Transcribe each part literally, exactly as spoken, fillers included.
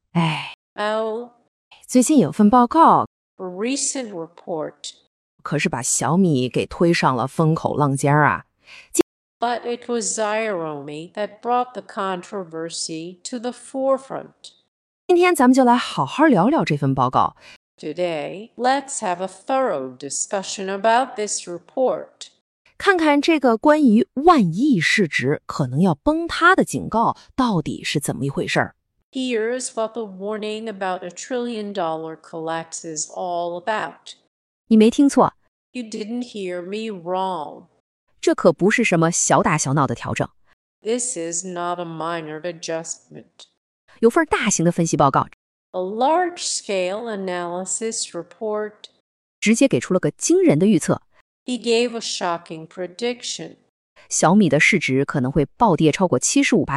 哎， Oh, 最近有份报告， a recent report, 可是把小米给推上了风口浪尖啊。 but it was Xiaomi that brought the controversy to the forefront. 今天咱们就来好好聊聊这份报告。 Today, let's have a thorough discussion about this report. 看看这个关于万亿市值可能要崩塌的警告到底是怎么一回事儿。 Here's what the warning about a trillion dollar collapse is all about. 你没听错， You didn't hear me wrong. 这可不是什么小打小闹的调整， This is not a minor adjustment. 有份大型的分析报告 A large-scale analysis report. 直接给出了个惊人的预测， He gave a shocking prediction. 小米的市值可能会暴跌超过 百分之七十五，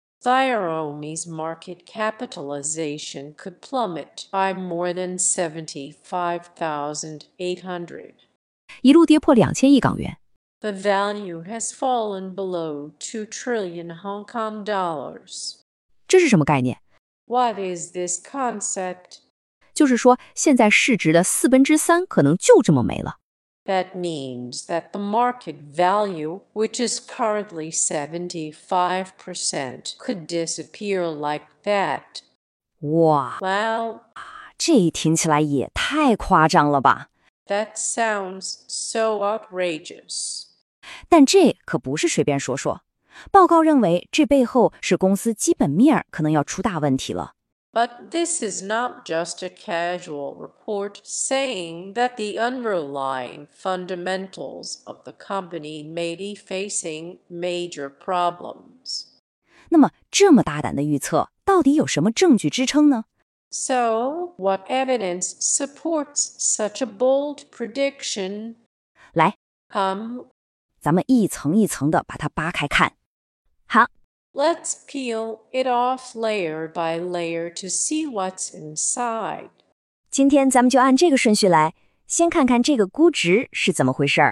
Xiaomi's market capitalization could plummet by more than seventy-five thousand eight hundred. 一路跌破两千亿港元。 The value has fallen below two trillion Hong Kong dollars. 这是什么概念？ What is this concept? 就是说现在市值的四分之三可能就这么没了。 That means that the market value, which is currently seventy-five percent, could disappear like that. 哇， Well, 这听起来也太夸张了吧。 that sounds so outrageous. 但这可不是随便说说，报告认为这背后是公司基本面可能要出大问题了。 But this is not just a casual report saying that the underlying fundamentals of the company may be facing major problems. 那么这么大胆的预测，到底有什么证据支撑呢？ So, what evidence supports such a bold prediction? 来， Come, 咱们一层一层的把它扒开看。好， let's peel it off layer by layer to see what's inside. 今天咱们就按这个顺序来，先看看这个估值是怎么回事儿。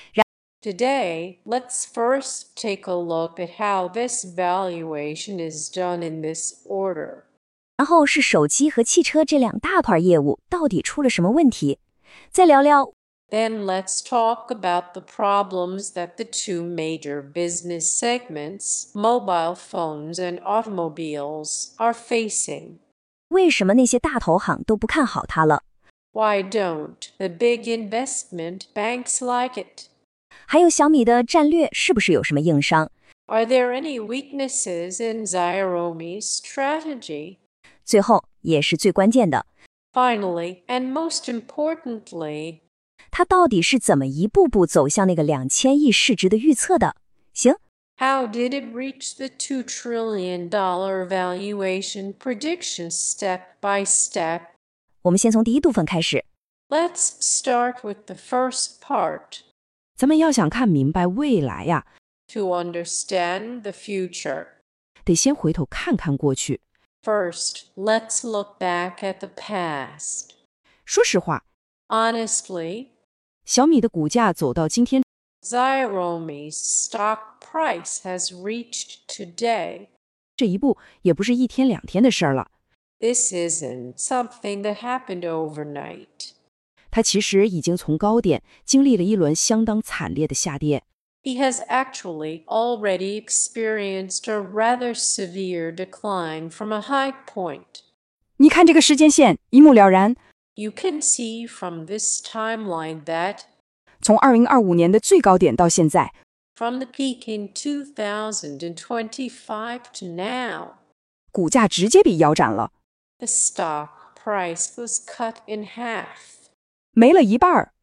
Today, let's first take a look at how this valuation is done in this order. 然后是手机和汽车这两大块业务到底出了什么问题，再聊聊。 Then let's talk about the problems that the two major business segments, mobile phones and automobiles, are facing. 为什么那些大投行都不看好它了？ Why don't the big investment banks like it? 还有小米的战略是不是有什么硬伤？ Are there any weaknesses in Xiaomi's strategy? 最后也是最关键的， Finally, and most importantly, 它到底是怎么一步步走向那个两千亿市值的预测的？行， how did it reach the two trillion dollar valuation prediction step by step? 我们先从第一部分开始。 Let's start with the first part. 咱们要想看明白未来呀， To understand the future, 得先回头看看过去。 first, let's look back at the past. 说实话， Honestly, 小米的股价走到今天， Xiaomi's stock price has reached today. 这一步也不是一天两天的事儿了， This isn't something that happened overnight. 它其实已经从高点经历了一轮相当惨烈的下跌。 He has actually already experienced a rather severe decline from a high point. 你看这个时间线，一目了然。 You can see from this timeline that, 从二零二五年的最高点到现在， from the peak in two thousand twenty-five to now, 股价直接被腰斩了， the stock price was cut in half. 没了一半儿。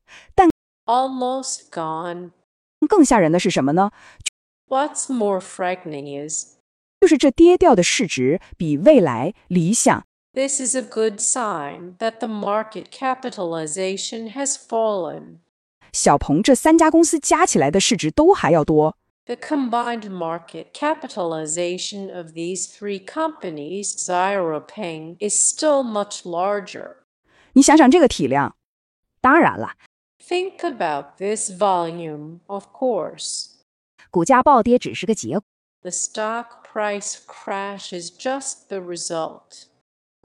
Almost gone. 更吓人的是什么呢？ What's more frightening is, 就是这跌掉的市值比蔚来、理想、 this is a good sign that the market capitalization has fallen. 小鹏这三家公司加起来的市值都还要多。 The combined market capitalization of these three companies, Xiaopeng, is still much larger. 你想想这个体量。当然了， Think about this volume, of course. 股价暴跌只是个结果。 The stock price crash is just the result.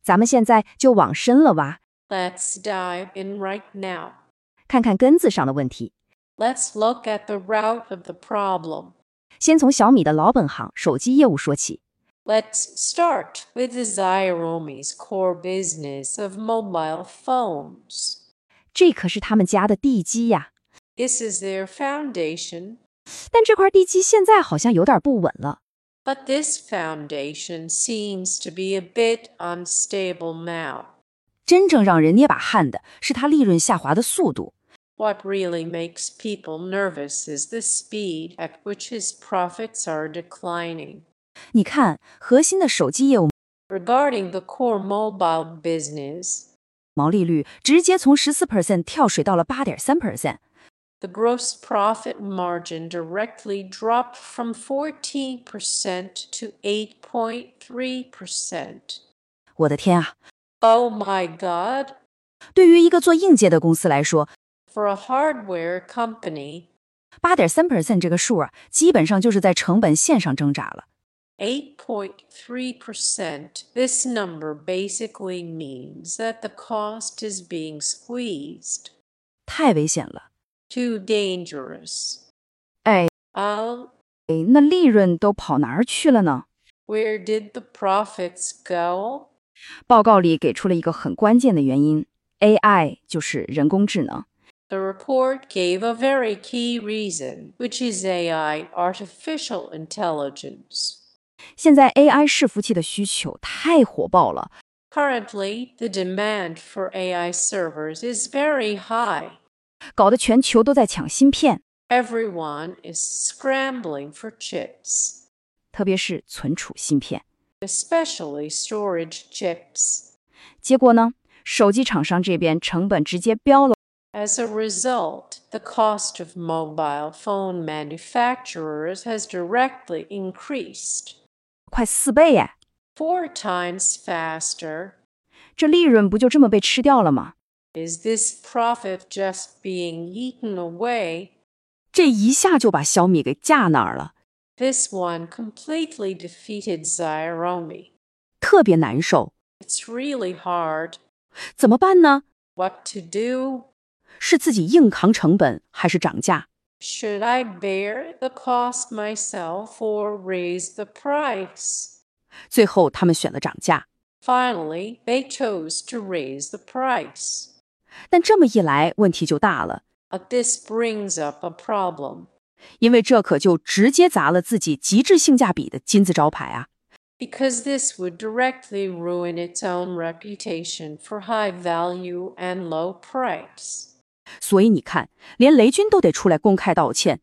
咱们现在就往深了挖， Let's dive in right now. 看看根子上的问题。 Let's look at the root of the problem. 先从小米的老本行手机业务说起。 Let's start with Xiaomi's core business of mobile phones. 这可是他们家的地基呀。 This is their foundation. 但这块地基现在好像有点不稳了。 But this foundation seems to be a bit unstable now. 真正让人捏把汗的是它利润下滑的速度。 What really makes people nervous is the speed at which his profits are declining. 你看，核心的手机业务 Regarding the core mobile business, 毛利率直接从 百分之十四 跳水到了 百分之八点三。 the gross profit margin directly dropped from fourteen percent to eight point three percent. 我的天啊！ Oh my God! 对于一个做硬件的公司来说， For a hardware company, 八点三 percent 这个数啊，基本上就是在成本线上挣扎了。 eight point three percent, this number basically means that the cost is being squeezed. 太危险了。 Too dangerous. 哎 Oh, 哎，那利润都跑哪儿去了呢？ where did the profits go? 报告里给出了一个很关键的原因 ，A I 就是人工智能。 The report gave a very key reason, which is A I, artificial intelligence. 现在 A I 伺服器的需求太火爆了， Currently, the demand for A I servers is very high. 搞得全球都在抢芯片， Everyone is scrambling for chips, 特别是存储芯片。 especially storage chips. 结果呢，手机厂商这边成本直接飙了， As a result, the cost of mobile phone manufacturers has directly increased. 快四倍哎！ Four times faster. 这利润不就这么被吃掉了吗？ Is this profit just being eaten away? 这一下就把小米给架那儿了， This one completely defeated Xiaomi. 特别难受。 It's really hard. 怎么办呢？ What to do? 是自己硬扛成本，还是涨价？ Should I bear the cost myself or raise the price? 最后他们选了涨价， Finally, they chose to raise the price. 但这么一来，问题就大了， But this brings up a problem. 因为这可就直接砸了自己极致性价比的金字招牌啊！ Because this would directly ruin its own reputation for high value and low price. 所以你看，连雷军都得出来公开道歉。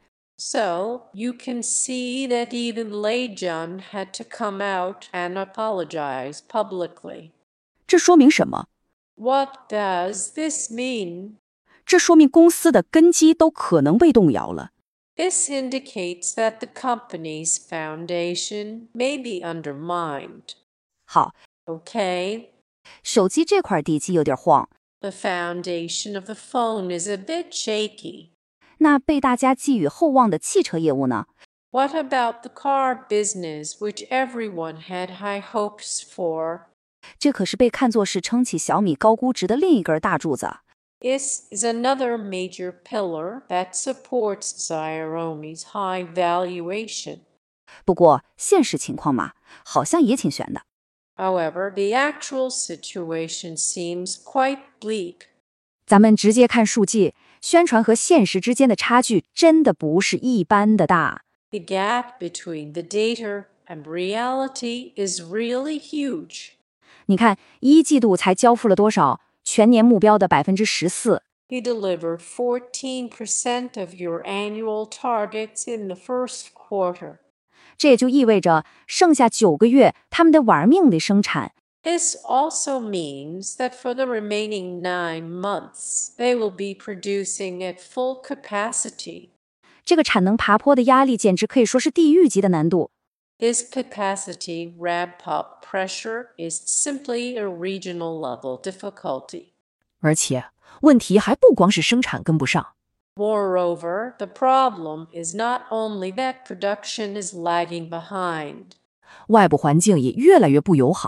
So, you can see that even Lei Jun had to come out and apologize publicly. 这说明什么？ What does this mean? 这说明公司的根基都可能被动摇了。 This indicates that the company's foundation may be undermined. 好， Okay? 手机这块地基有点晃， The foundation of the phone is a bit shaky. 那被大家寄予厚望的汽车业务呢？ What about the car business, which everyone had high hopes for? 这可是被看作是撑起小米高估值的另一根大柱子。 This is another major pillar that supports Xiaomi's high valuation. 不过现实情况嘛，好像也挺悬的。 However, the actual situation seems quite bleak. 咱们直接看数据，宣传和现实之间的差距真的不是一般的大。 The gap between the data and reality is really huge. 你看，一季度才交付了多少？全年目标的 百分之十四。 You delivered fourteen percent of your annual targets in the first quarter. 这也就意味着剩下九个月，他们得玩命的生产。 This also means that for the remaining nine months, they will be producing at full capacity. 这个产能爬坡的压力简直可以说是地狱级的难度。 This capacity ramp-up pressure is simply a regional level difficulty. 而且问题还不光是生产跟不上， Moreover, the problem is not only that production is lagging behind. 外部环境也越来越不友好。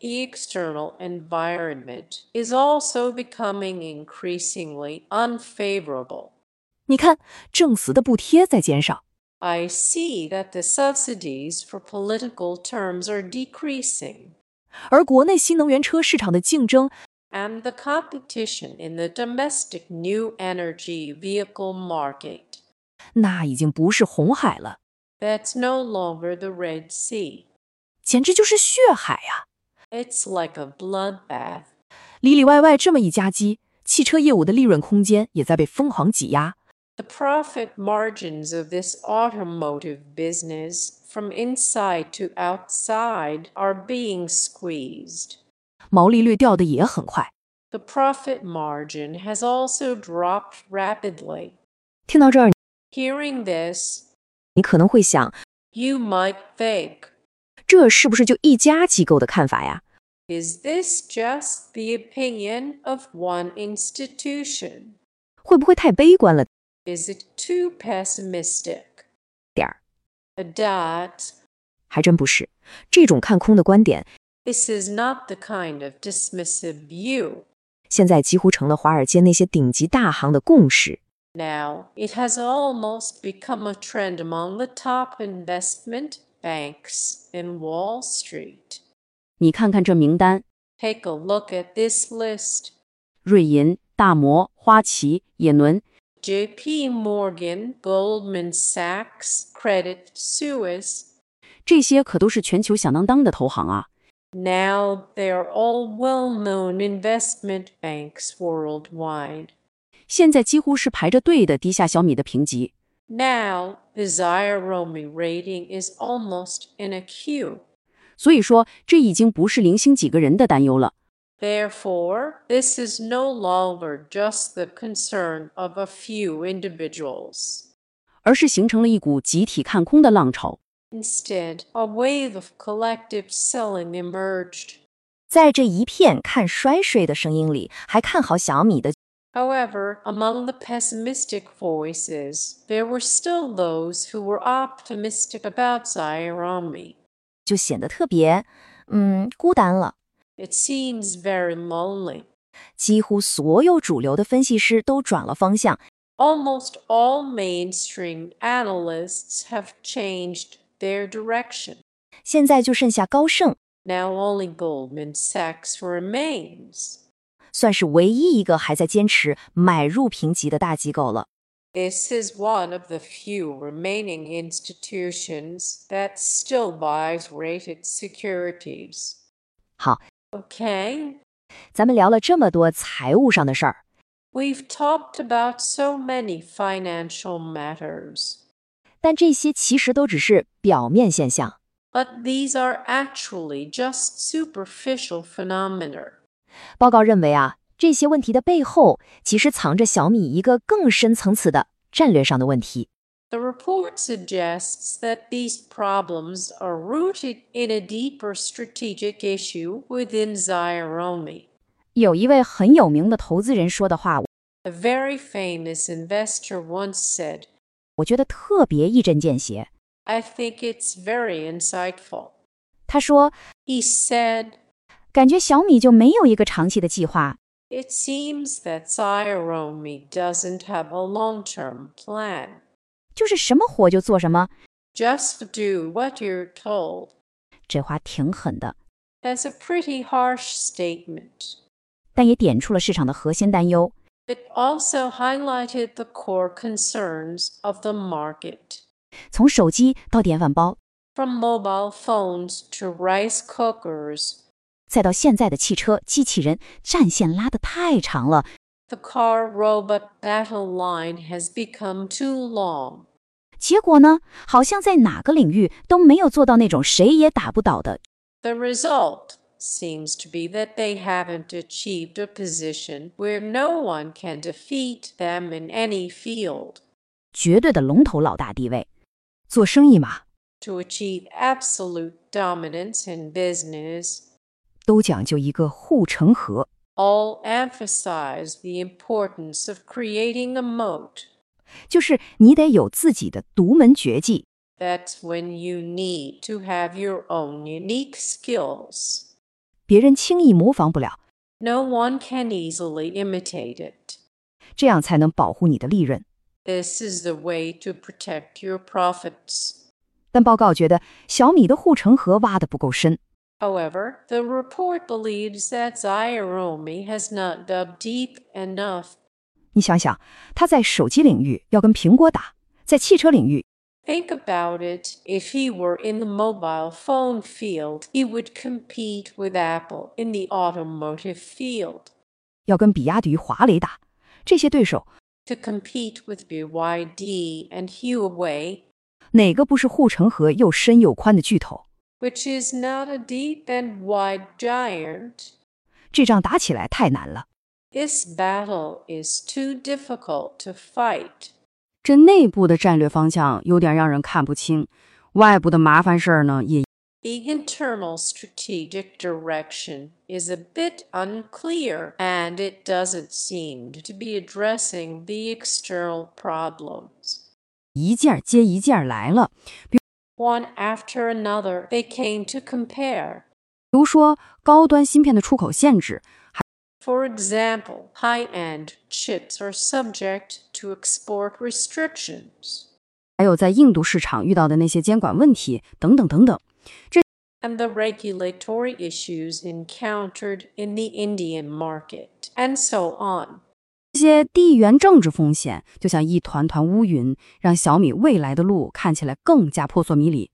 The external environment is also becoming increasingly unfavorable. 你看，证词的补贴在减少。 I see that the subsidies for political terms are decreasing, 而国内新能源车市场的竞争 and the competition in the domestic new energy vehicle market, 那已经不是红海了， that's no longer the Red Sea. 简直就是血海呀、 It's like a bloodbath. 里里外外这么一夹击，汽车业务的利润空间也在被疯狂挤压。 The profit margins of this automotive business from inside to outside are being squeezed. 毛利率掉的也很快。 The profit margin has also dropped rapidly. 听到这儿， Hearing this, 你可能会想， you might think, 这是不是就一家机构的看法呀？ is this just the opinion of one institution? 会不会太悲观了 Is it too pessimistic? 点儿？ That 还真不是，这种看空的观点， this is not the kind of dismissive view. 现在几乎成了华尔街那些顶级大行的共识。 Now, it has almost become a trend among the top investment banks in Wall Street. 你看看这名单， Take a look at this list. 瑞银、大摩、花旗、野伦， J P Morgan, Goldman Sachs, Credit Suisse. 这些可都是全球响当当的投行啊。 Now they are all well-known investment banks worldwide. 现在几乎是排着队的低下小米的评级。 Now the Xiaomi rating is almost in a queue. 所以说，这已经不是零星几个人的担忧了。 Therefore, this is no longer just the concern of a few individuals. 而是形成了一股集体看空的浪潮。 Instead, a wave of collective selling emerged. 在这一片看衰税的声音里，还看好小米的， However, among the pessimistic voices, there were still those who were optimistic about Xiaomi. 就显得特别，嗯，孤单了。 It seems very lonely. 几乎所有主流的分析师都转了方向， Almost all mainstream analysts have changed their direction. 现在就剩下高盛， Now only Goldman Sachs remains. 算是唯一一个还在坚持买入评级的大机构了。 This is one of the few remaining institutions that still buys rated securities. 好， Okay, 咱们聊了这么多财务上的事儿， we've talked about so many financial matters, 但这些其实都只是表面现象。 but these are actually just superficial phenomena. 报告认为啊，这些问题的背后其实藏着小米一个更深层次的战略上的问题。 The report suggests that these problems are rooted in a deeper strategic issue within Xiaomi. 有一位很有名的投资人说的话， A very famous investor once said, 我觉得特别一针见血。 I think it's very insightful. 他说， He said, 感觉小米就没有一个长期的计划， it seems that Xiaomi doesn't have a long-term plan. 就是什么活就做什么。 Just do what you're told. 这话挺狠的， That's a pretty harsh statement. 但也点出了市场的核心担忧。 It also highlighted the core concerns of the market. 从手机到电饭煲， From mobile phones to rice cookers, 再到现在的汽车、机器人，战线拉得太长了。 the car-robot battle line has become too long. 结果呢，好像在哪个领域都没有做到那种谁也打不倒的。 The result seems to be that they haven't achieved a position where no one can defeat them in any field. 绝对的龙头老大地位。做生意嘛， To achieve absolute dominance in business, 都讲究一个护城河。 all emphasize the importance of creating a moat. 就是你得有自己的独门绝技。 That's when you need to have your own unique skills. 别人轻易模仿不了， No one can easily imitate it. 这样才能保护你的利润。 This is the way to protect your profits. 但报告觉得小米的护城河挖得不够深。 However, the report believes that Xiaomi has not dug deep enough. 你想想，他在手机领域要跟苹果打，在汽车领域 Think about it. If he were in the mobile phone field, he would compete with Apple in the automotive field. 要跟比亚迪、华为打，这些对手 To compete with B Y D and Huawei, 哪个不是护城河又深又宽的巨头？ which is not a deep and wide giant. 这仗打起来太难了。 This battle is too difficult to fight. 这内部的战略方向有点让人看不清，外部的麻烦事儿呢也 The internal strategic direction is a bit unclear, and it doesn't seem to be addressing the external problems. 一件接一件来了。 One after another, they came to compare. 比如说高端芯片的出口限制， For example, high-end chips are subject to export restrictions. 还有在印度市场遇到的那些监管问题等等等等。 And the regulatory issues encountered in the Indian market, and so on. 这些地缘政治风险就像一团团乌云，让小米未来的路看起来更加扑朔迷离。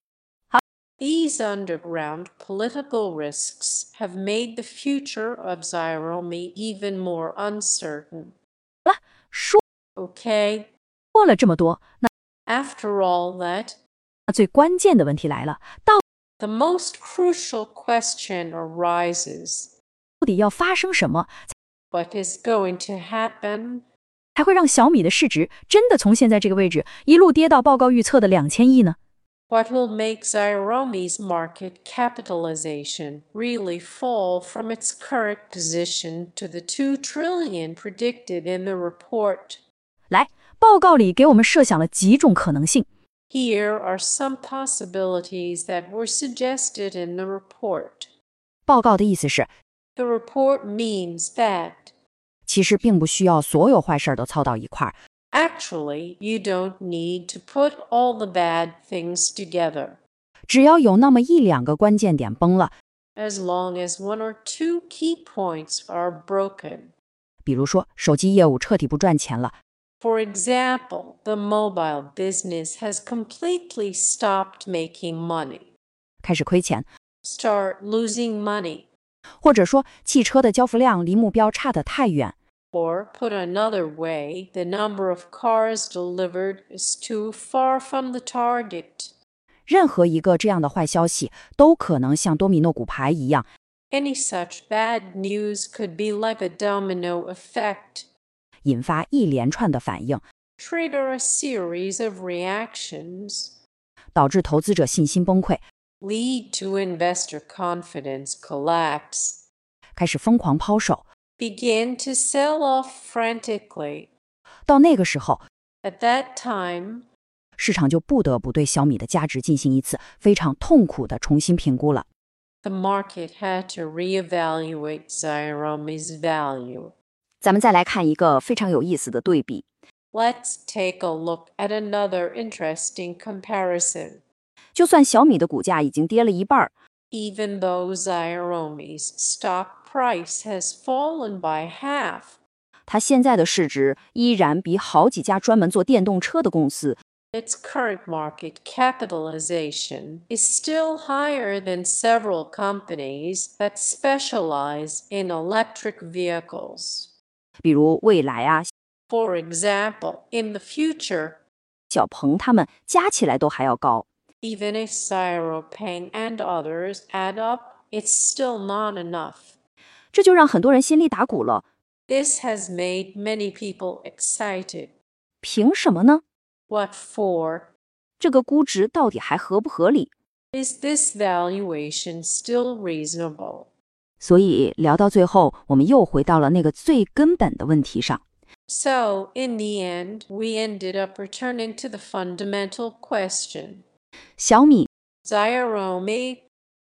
These underground political risks have made the future of Xiaomi even more uncertain. 说 Okay, 说了这么多，那 after all that, 最关键的问题来了，到 the most crucial question arises. 底要发生什么 What is going to happen? 才会让小米的市值真的从现在这个位置一路跌到报告预测的两千亿呢？ What will make Xiaomi's market capitalization really fall from its current position to the two trillion predicted in the report? 来，报告里给我们设想了几种可能性。 Here are some possibilities that were suggested in the report. 报告的意思是， The report means that, 其实并不需要所有坏事都凑到一块儿， actually, you don't need to put all the bad things together. 只要有那么一两个关键点崩了， As long as one or two key points are broken. 比如说手机业务彻底不赚钱了， For example, the mobile business has completely stopped making money. 开始亏钱， Start losing money. 或者说汽车的交付量离目标差得太远， Or, put another way, the number of cars delivered is too far from the target. 任何一个这样的坏消息都可能像多米诺骨牌一样， Any such bad news could be like a domino effect, 引发一连串的反应， trigger a series of reactions, 导致投资者信心崩溃， lead to investor confidence collapse, 开始疯狂抛售。 begin to sell off frantically. 到那个时候， At that time, 市场就不得不对小米的价值进行一次非常痛苦的重新评估了。 the market had to reevaluate Xiaomi's value. 咱们再来看一个非常有意思的对比。 Let's take a look at another interesting comparison. 就算小米的股价已经跌了一半， Even though Xiaomi's stock price has fallen by half, 它现在的市值依然比好几家专门做电动车的公司 its current market capitalization is still higher than several companies that specialize in electric vehicles. 比如蔚来啊、 For example, in the future, 小鹏他们加起来都还要高。 even if Xiaopeng and others add up, it's still not enough. 这就让很多人心里打鼓了。 This has made many people excited. 凭什么呢？ What for? 这个估值到底还合不合理？ Is this valuation still reasonable? 所以聊到最后，我们又回到了那个最根本的问题上。 So, in the end, we ended up returning to the fundamental question. 小米 Xiaomi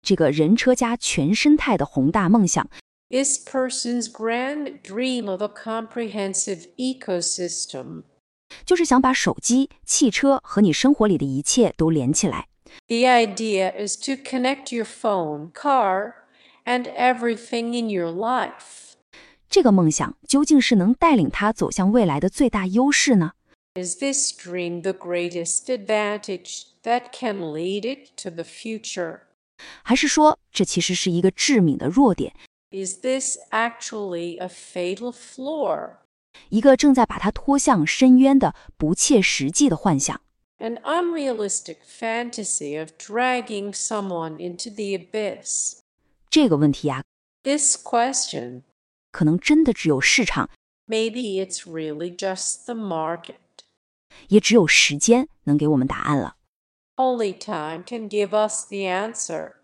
这个人车家全生态的宏大梦想。 This person's grand dream of a comprehensive ecosystem. 就是想把手机、汽车和你生活里的一切都连起来。 The idea is to connect your phone, car, and everything in your life. 这个梦想究竟是能带领他走向未来的最大优势呢？ Is this dream the greatest advantage that can lead it to the future? 还是说这其实是一个致命的弱点， Is this actually a fatal flaw? 一个正在把他拖向深渊的不切实际的幻想。 An unrealistic fantasy of dragging someone into the abyss. 这个问题啊， This question, 可能真的只有市场， maybe it's really just the market. 也只有时间能给我们答案了。 Only time can give us the answer.